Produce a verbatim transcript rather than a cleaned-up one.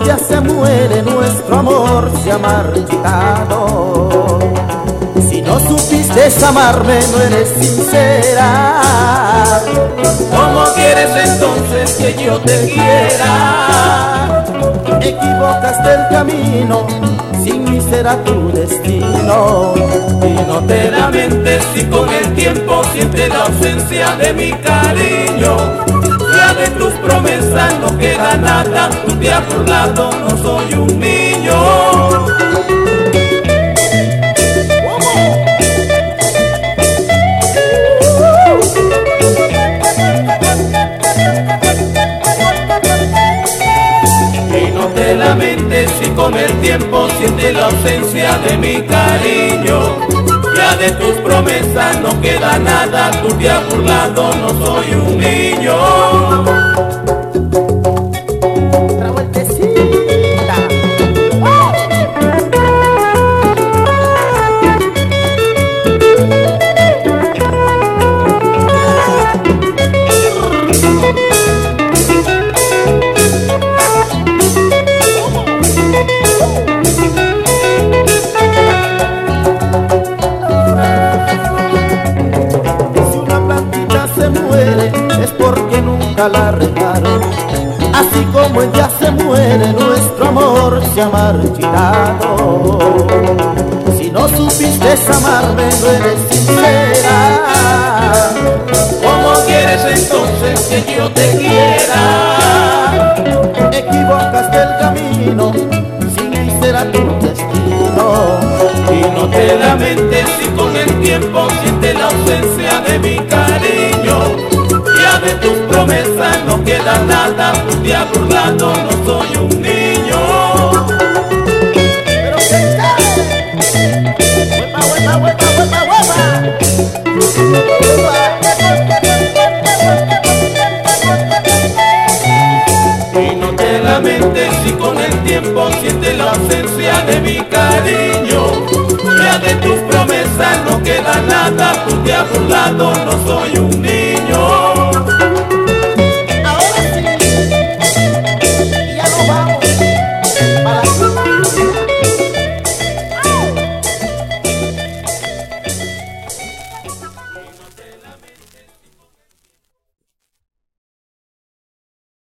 ya se muere, nuestro amor se ha marchitado. Si no supiste amarme, no eres sincera. ¿Cómo quieres entonces que yo te quiera? Equivocaste el camino, sin mí será tu destino. Y no te lamentes si con el tiempo sientes la ausencia de mi cariño. Ya de tus promesas no queda nada, tú te has burlado, no soy un niño. Si con el tiempo sientes la ausencia de mi cariño, ya de tus promesas no queda nada, tú te has burlado, no soy un niño. Otra vueltecita. ¡Oh! Es porque nunca la regaron. Así como ella se muere, nuestro amor se ha marchitado. Si no supiste amarme, no eres sincera. ¿Cómo quieres entonces que yo te quiera? Equivocaste el camino, sin mí será tu destino. Y no te lamentes si con el tiempo sientes la ausencia de mi cariño. Ya de tus promesas no queda nada, tú te has burlado, no soy un niño. Pero qué tal, huepa, huepa, huepa, huepa, huepa. Y no te lamentes si con el tiempo sientes la ausencia de mi cariño. Ya de tus promesas no queda nada, tú te has burlado, no soy un